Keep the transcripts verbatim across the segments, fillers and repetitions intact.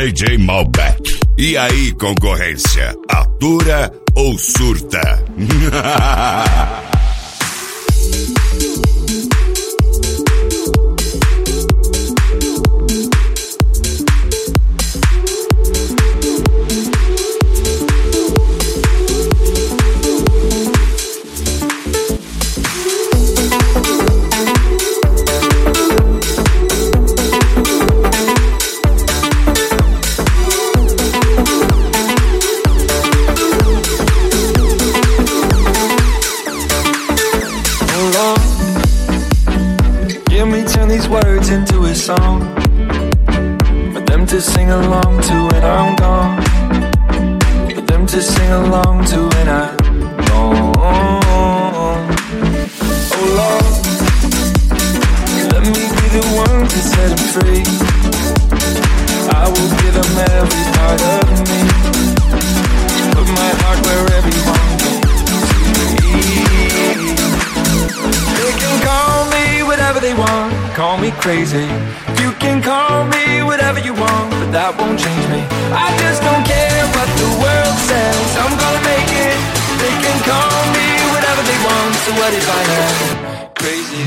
D J Malbec. E aí, concorrência, atura ou surta? Into a song for them to sing along to when I'm gone, for them to sing along to when I'm gone. Oh Lord, let me be the one to set them free. I will give them every part of me, put my heart where everyone can see. They can call me whatever they want, call me crazy. You can call me whatever you want, but that won't change me. I just don't care what the world says, I'm gonna make it. They can call me whatever they want, so what if I am crazy?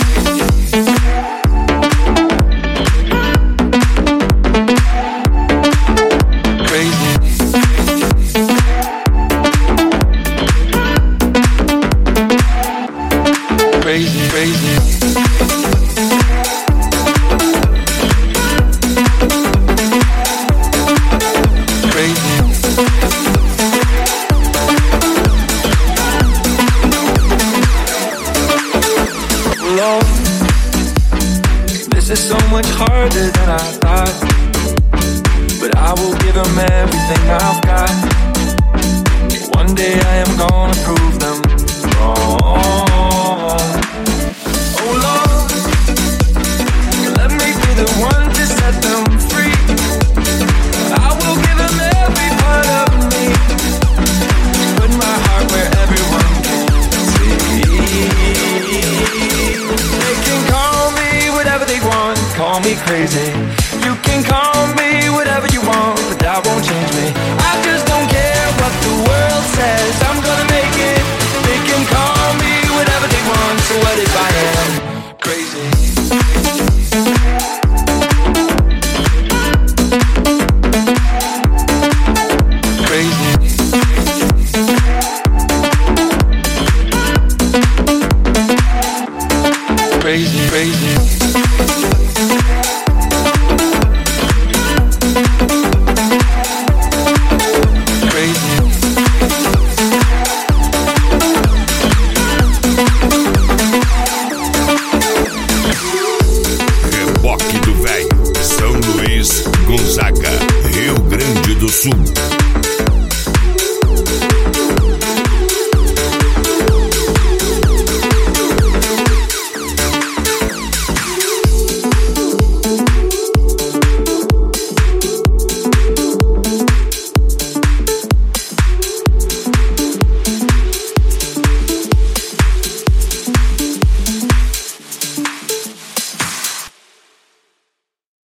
Crazy, crazy. This is so much harder than I thought, but I will give them everything I've got. One day I am gonna prove them wrong. Oh Lord, let me be the one to set them free. I will give them every part of me, put my heart where everyone can see. They can call me whatever they want, call me crazy. You can call me whatever you want, but that won't change me. I just don't care what the world says, I'm gonna make it. They can call me whatever they want, so what if I am crazy? Crazy. Crazy, crazy.